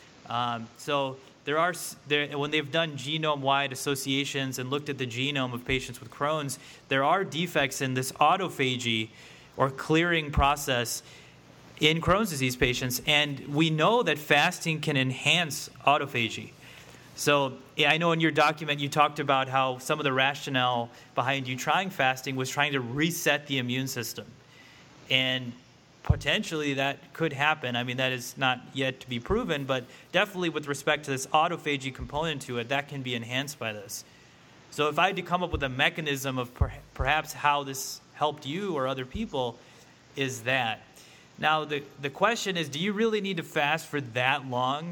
So when they've done genome-wide associations and looked at the genome of patients with Crohn's, there are defects in this autophagy or clearing process in Crohn's disease patients, and we know that fasting can enhance autophagy. So I know in your document you talked about how some of the rationale behind you trying fasting was trying to reset the immune system. And potentially that could happen. I mean, that is not yet to be proven, but definitely with respect to this autophagy component to it, that can be enhanced by this. So if I had to come up with a mechanism of perhaps how this helped you or other people, is that. Now, the question is, do you really need to fast for that long?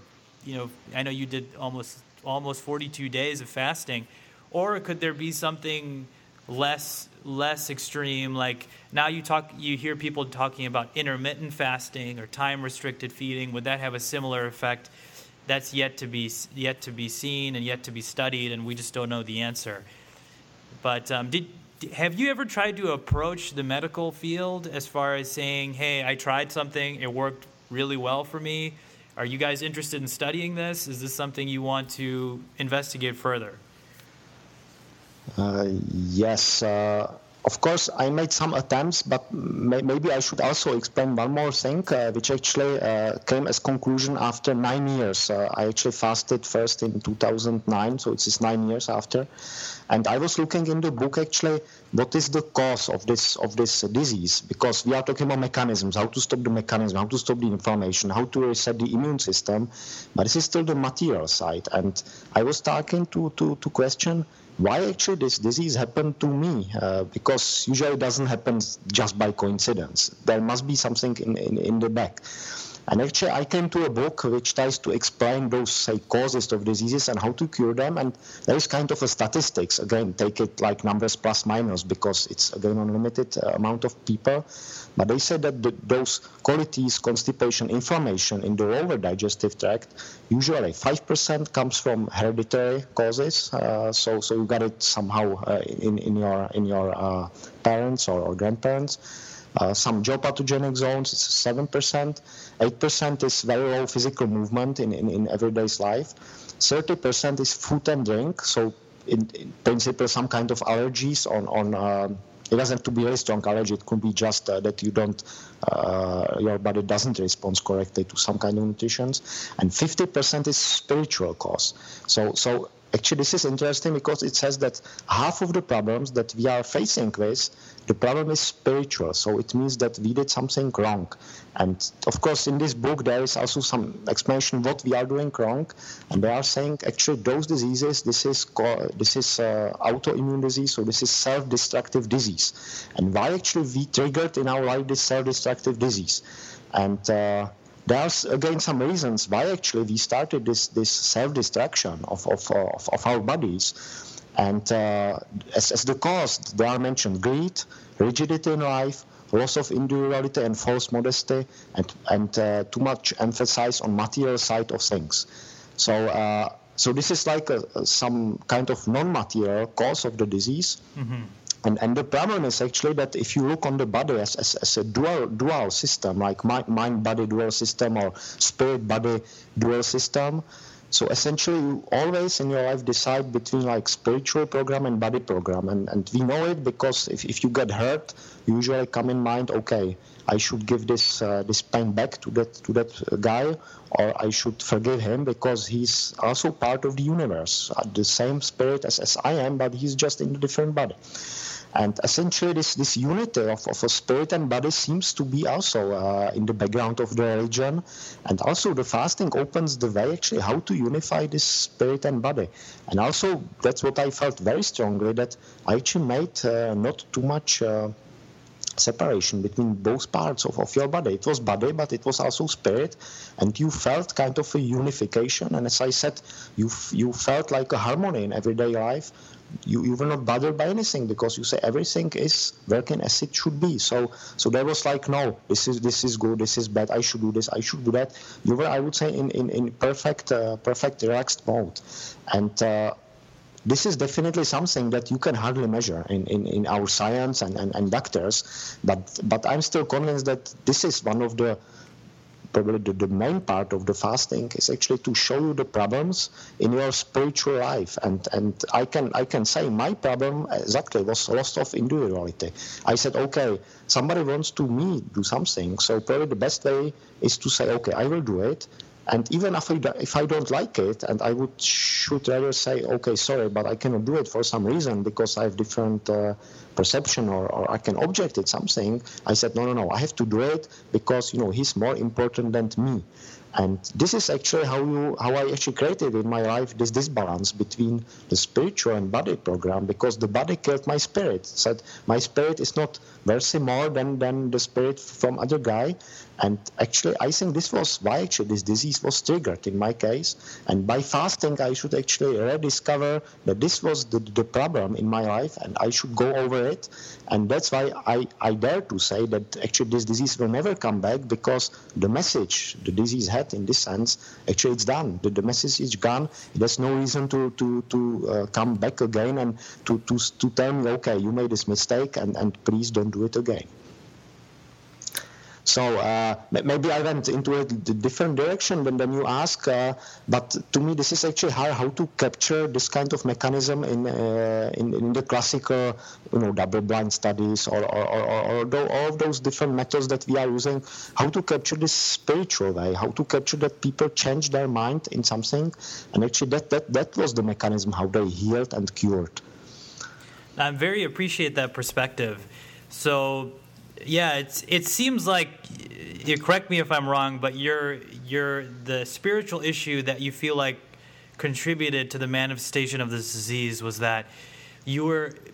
I know you did almost 42 days of fasting. Or could there be something less extreme? Like now you hear people talking about intermittent fasting or time restricted feeding. Would that have a similar effect? That's yet to be seen and yet to be studied, and we just don't know the answer. But have you ever tried to approach the medical field as far as saying, hey, I tried something, it worked really well for me? Are you guys interested in studying this? Is this something you want to investigate further? Yes. Of course, I made some attempts, but maybe I should also explain one more thing, which actually came as conclusion after 9 years. I actually fasted first in 2009, so it's 9 years after. And I was looking in the book actually what is the cause of this disease, because we are talking about mechanisms, how to stop the mechanism, how to stop the inflammation, how to reset the immune system, but this is still the material side. And I was starting to question why actually this disease happened to me, because usually it doesn't happen just by coincidence. There must be something in the back. And actually I came to a book which tries to explain those, say, causes of diseases and how to cure them. And there is kind of a statistics, again, take it like numbers plus minus, because it's, again, unlimited amount of people. But they said that those qualities, constipation, inflammation in the lower digestive tract, usually 5% comes from hereditary causes. So you got it somehow in your parents or grandparents. Some geopathogenic zones, it's 7%. 8% is very low physical movement in everyday's life. 30% is food and drink. So in principle, some kind of allergies on it doesn't have to be a very strong allergy. It could be just that you don't, your body doesn't respond correctly to some kind of nutrition. And 50% is spiritual cause. So actually, this is interesting because it says that half of the problems that we are facing with, the problem is spiritual. So it means that we did something wrong. And of course, in this book, there is also some explanation what we are doing wrong. And they are saying actually those diseases, this is autoimmune disease, so this is self-destructive disease. And why actually we triggered in our life this self-destructive disease? And there are, again, some reasons why actually we started this self-destruction of our bodies. And as the cause, there are mentioned greed, rigidity in life, loss of individuality and false modesty, and too much emphasis on material side of things. So this is like some kind of non-material cause of the disease. Mm-hmm. And the problem is actually that if you look on the body as a dual system, like mind-body dual system or spirit-body dual system, so essentially you always in your life decide between like spiritual program and body program. And we know it because if you get hurt, you usually come in mind, okay, I should give this pain back to that guy, or I should forgive him because he's also part of the universe, the same spirit as I am, but he's just in a different body. And essentially this unity of a spirit and body seems to be also in the background of the religion. And also the fasting opens the way actually how to unify this spirit and body. And also that's what I felt very strongly, that I actually made not too much separation between both parts of your body. It was body, but it was also spirit, and you felt kind of a unification. And as I said, you felt like a harmony in everyday life. You were not bothered by anything because you say everything is working as it should be. So there was like, no, this is good, this is bad, I should do this, I should do that. You were, I would say, in perfect relaxed mode. And this is definitely something that you can hardly measure in our science and doctors, but I'm still convinced that this is one of the probably the main part of the fasting is actually to show you the problems in your spiritual life. And I can say my problem exactly was loss of individuality. I said, okay, somebody wants to do something, so probably the best way is to say, okay, I will do it. And even if I don't like it, and I should rather say, okay, sorry, but I cannot do it for some reason because I have different perception or I can object at something, I said, no, I have to do it because, he's more important than me. And this is actually how I actually created in my life this disbalance between the spiritual and body program, because the body killed my spirit. Said my spirit is not worthy more than the spirit from other guy. And actually, I think this was why actually this disease was triggered in my case. And by fasting, I should actually rediscover that this was the problem in my life, and I should go over it. And that's why I dare to say that actually this disease will never come back, because the message the disease had in this sense, actually it's done. The message is gone. There's no reason to come back again and to tell me, okay, you made this mistake, and please don't do it again. So maybe I went into a different direction than you ask, but to me this is actually how to capture this kind of mechanism in the classical, double-blind studies or all of those different methods that we are using. How to capture this spiritual way? How to capture that people change their mind in something, and actually that was the mechanism how they healed and cured. I very appreciate that perspective. So. Yeah, it seems like, you correct me if I'm wrong, but you're the spiritual issue that you feel like contributed to the manifestation of this disease was that you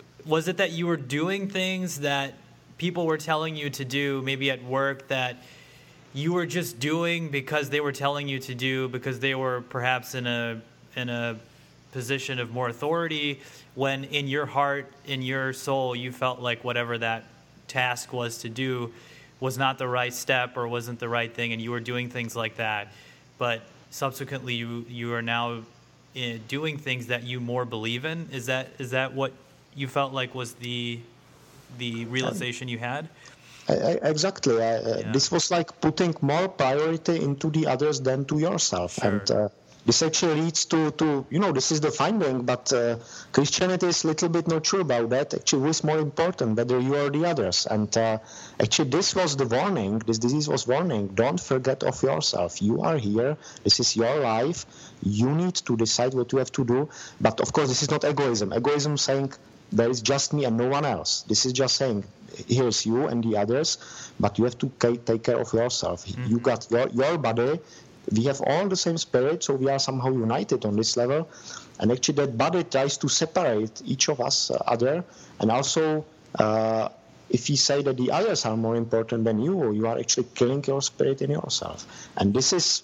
were doing things that people were telling you to do, maybe at work, that you were just doing because they were telling you to do, because they were perhaps in a position of more authority, when in your heart, in your soul, you felt like whatever that task was to do was not the right step or wasn't the right thing, and you were doing things like that. But subsequently you are now doing things that you more believe in. Is that what you felt like was the realization you had? Exactly. This was like putting more priority into the others than to yourself. Sure. And this actually leads to this is the finding, but Christianity is a little bit not sure about that. Actually, what's more important, whether you or the others? And actually, this was the warning. This disease was warning. Don't forget of yourself. You are here. This is your life. You need to decide what you have to do. But of course, this is not egoism. Egoism saying there is just me and no one else. This is just saying here's you and the others, but you have to take care of yourself. Mm-hmm. You got your body. We have all the same spirit, so we are somehow united on this level. And actually that body tries to separate each of us other. And also, if you say that the others are more important than you are actually killing your spirit in yourself. And this is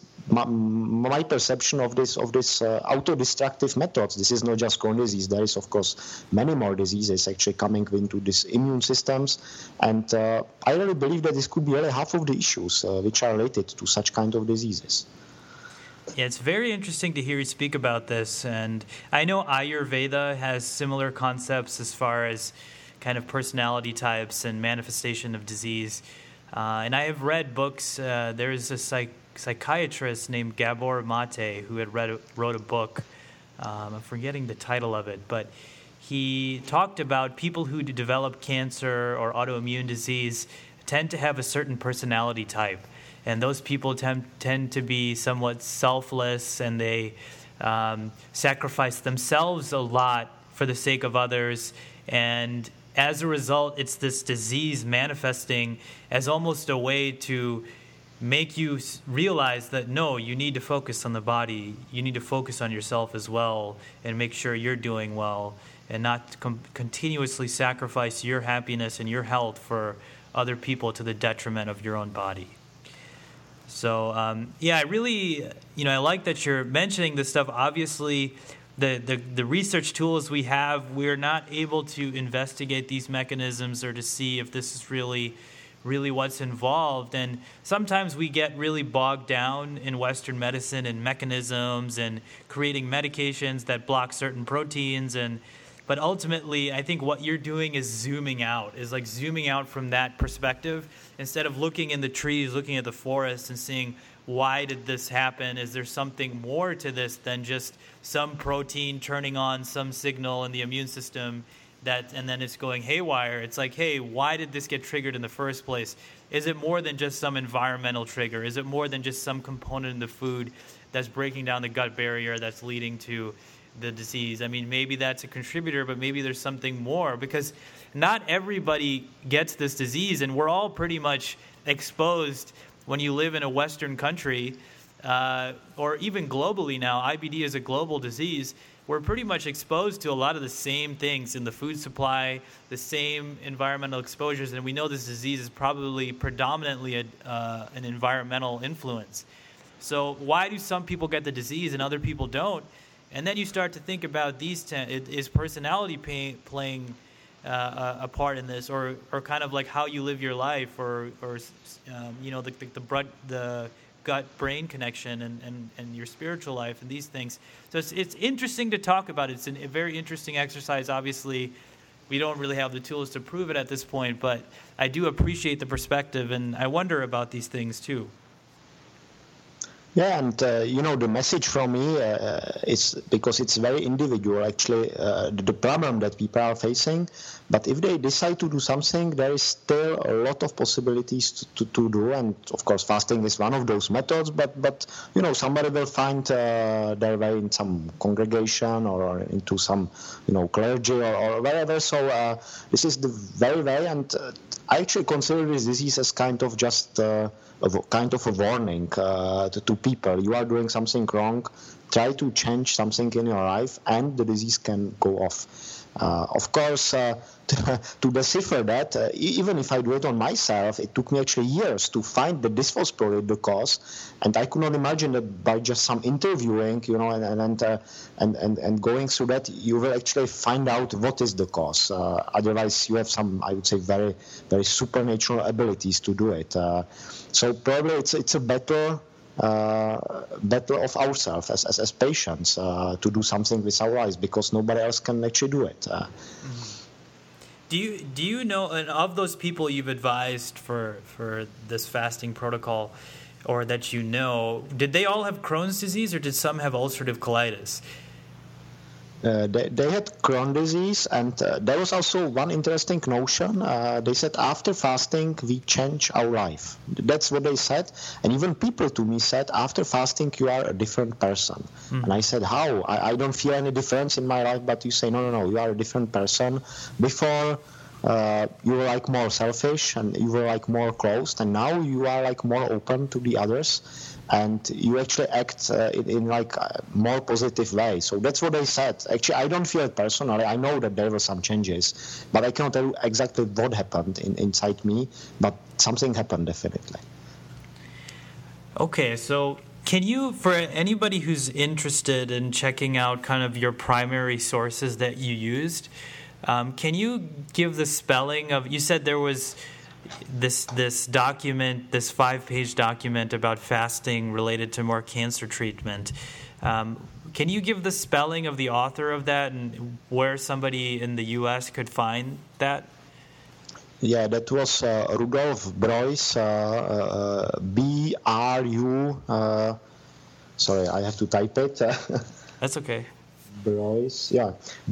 my perception of this auto-destructive methods. This is not just Crohn's disease. There is, of course, many more diseases actually coming into these immune systems. And I really believe that this could be really half of the issues which are related to such kind of diseases. Yeah, it's very interesting to hear you speak about this. And I know Ayurveda has similar concepts as far as kind of personality types and manifestation of disease. And I have read books. There is a psychiatrist named Gabor Mate who had wrote a book. I'm forgetting the title of it, but he talked about people who develop cancer or autoimmune disease tend to have a certain personality type. And those people tend to be somewhat selfless, and they sacrifice themselves a lot for the sake of others. And as a result, it's this disease manifesting as almost a way to make you realize that, no, you need to focus on the body. You need to focus on yourself as well and make sure you're doing well and not continuously sacrifice your happiness and your health for other people to the detriment of your own body. So, I really, I like that you're mentioning this stuff. Obviously, the research tools we have, we're not able to investigate these mechanisms or to see if this is really what's involved. And sometimes we get really bogged down in Western medicine and mechanisms and creating medications that block certain proteins. But ultimately, I think what you're doing is zooming out from that perspective. Instead of looking in the trees, looking at the forest and seeing, why did this happen? Is there something more to this than just some protein turning on some signal in the immune system and then it's going haywire? It's like, hey, why did this get triggered in the first place? Is it more than just some environmental trigger? Is it more than just some component in the food that's breaking down the gut barrier that's leading to the disease? I mean, maybe that's a contributor, but maybe there's something more, because not everybody gets this disease, and we're all pretty much exposed when you live in a Western country. or even globally now, IBD is a global disease. We're pretty much exposed to a lot of the same things in the food supply, the same environmental exposures, and we know this disease is probably predominantly an environmental influence. So why do some people get the disease and other people don't? And then you start to think about is personality playing a part in this, or kind of like how you live your life, or the gut-brain connection and your spiritual life and these things. So it's interesting to talk about. It's a very interesting exercise. Obviously, we don't really have the tools to prove it at this point, but I do appreciate the perspective, and I wonder about these things too. Yeah, and the message from me is, because it's very individual, actually, the problem that people are facing. But if they decide to do something, there is still a lot of possibilities to do. And of course, fasting is one of those methods. But somebody will find their way in some congregation or into some clergy or wherever. So this is the very way. And I actually consider this disease as kind of just a warning to people. You are doing something wrong. Try to change something in your life, and the disease can go off. Of course, to decipher that, even if I do it on myself, it took me actually years to find that this was probably the cause, and I could not imagine that by just some interviewing, and going through that, you will actually find out what is the cause. Otherwise, you have some, I would say, very, very supernatural abilities to do it. So probably it's a battle of ourselves as patients to do something with our lives, because nobody else can actually do it. Do you know, and of those people you've advised for this fasting protocol, or that did they all have Crohn's disease, or did some have ulcerative colitis? They had Crohn's disease, and there was also one interesting notion. They said after fasting we change our life. That's what they said, and even people to me said after fasting you are a different person. And I said, how? I don't feel any difference in my life. But you say no, you are a different person. Before you were like more selfish and you were like more closed, and now you are like more open to the others. And you actually act in like a more positive way. So that's what they said. Actually, I don't feel it personally. I know that there were some changes, but I cannot tell you exactly what happened inside me. But something happened definitely. Okay, so can you, for anybody who's interested in checking out kind of your primary sources that you used, can you give the spelling of? You said there was this document, this 5-page document about fasting related to more cancer treatment. Can you give the spelling of the author of that and where somebody in the U.S. could find that? Yeah, that was Rudolf Broys, B-R-U, sorry, I have to type it. That's okay. Broys, yeah,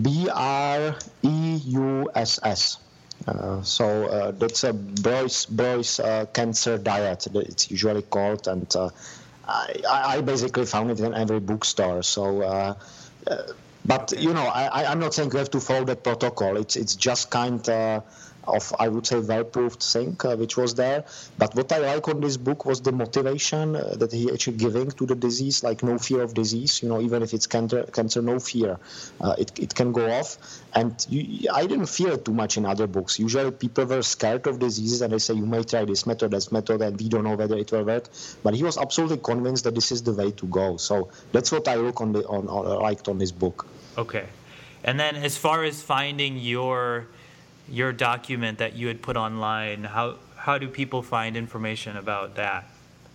B-R-E-U-S-S. So that's a Broys cancer diet, it's usually called, and I basically found it in every bookstore. So, but I'm not saying you have to follow that protocol. It's just kind of, I would say, well-proved thing which was there. But what I like on this book was the motivation that he actually giving to the disease, like no fear of disease. Even if it's cancer, no fear. It can go off. And I didn't fear it too much in other books. Usually people were scared of diseases and they say, you may try this method, that method, and we don't know whether it will work. But he was absolutely convinced that this is the way to go. So that's what I liked on this book. Okay. And then as far as finding your document that you had put online, how do people find information about that?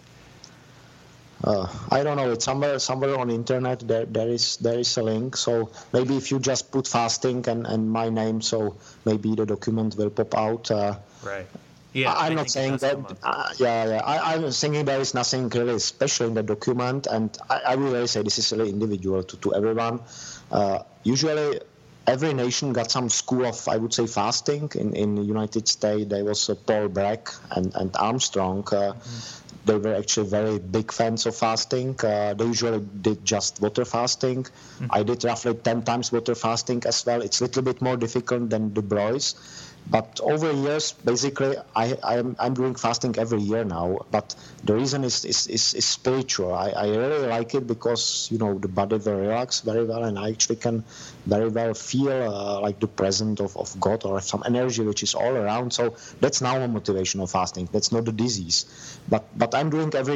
I don't know. It's somewhere on the internet. There is a link. So maybe if you just put fasting and my name, so maybe the document will pop out. Right. Yeah. I'm not saying that. I'm thinking there is nothing really special in the document, and I will really say this is really individual to everyone. Usually, every nation got some school of, I would say, fasting. In the United States, there was Paul Bragg and Armstrong. They were actually very big fans of fasting. They usually did just water fasting. I did roughly 10 times water fasting as well. It's a little bit more difficult than the Broys. But over years, basically, I'm doing fasting every year now. But the reason is spiritual. I really like it because, the body will relax very well, and I actually can very well feel like the presence of God or some energy which is all around. So that's now a motivation of fasting. That's not a disease. But I'm doing every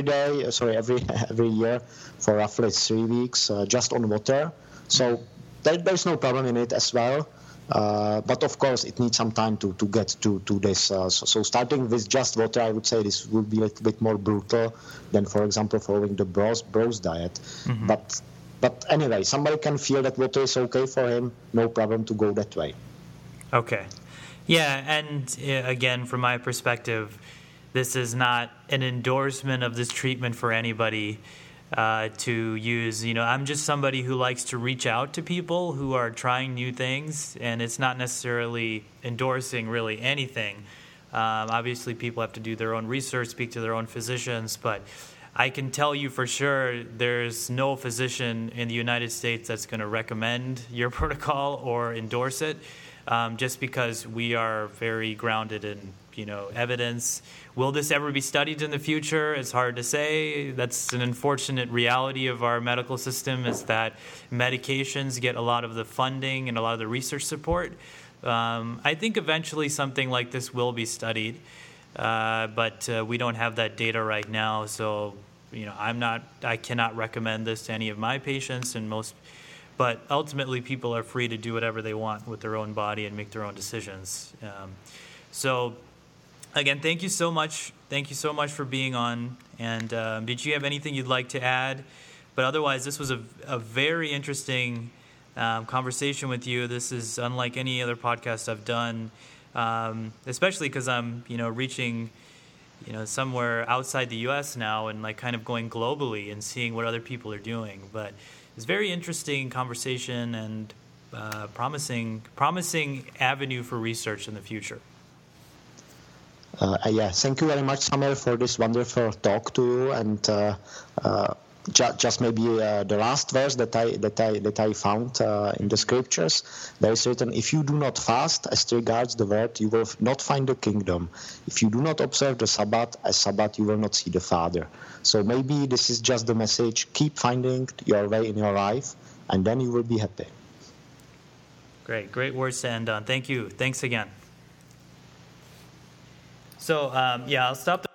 year for roughly 3 weeks just on water. So there's no problem in it as well. But of course, it needs some time to get to this. So starting with just water, I would say this would be a little bit more brutal than, for example, following the bros diet. Mm-hmm. But anyway, somebody can feel that water is okay for him, no problem to go that way. Okay. Yeah, and again, from my perspective, this is not an endorsement of this treatment for anybody. To use, I'm just somebody who likes to reach out to people who are trying new things, and it's not necessarily endorsing really anything. Obviously, people have to do their own research, speak to their own physicians, but I can tell you for sure there's no physician in the United States that's going to recommend your protocol or endorse it, just because we are very grounded in evidence. Will this ever be studied in the future? It's hard to say. That's an unfortunate reality of our medical system, is that medications get a lot of the funding and a lot of the research support. I think eventually something like this will be studied, but we don't have that data right now. So, I cannot recommend this to any of my patients but ultimately people are free to do whatever they want with their own body and make their own decisions. So, again, thank you so much. Thank you so much for being on. And did you have anything you'd like to add? But otherwise, this was a very interesting conversation with you. This is unlike any other podcast I've done, especially because I'm, reaching, somewhere outside the U.S. now and like kind of going globally and seeing what other people are doing. But it's a very interesting conversation and promising avenue for research in the future. Thank you very much, Samuel, for this wonderful talk to you. And just maybe the last verse that I found in the scriptures. There is written, "If you do not fast as regards the word, you will not find the kingdom. If you do not observe the Sabbath as Sabbath, you will not see the Father." So maybe this is just the message: keep finding your way in your life, and then you will be happy. Great words to end on. Thank you. Thanks again. So, I'll stop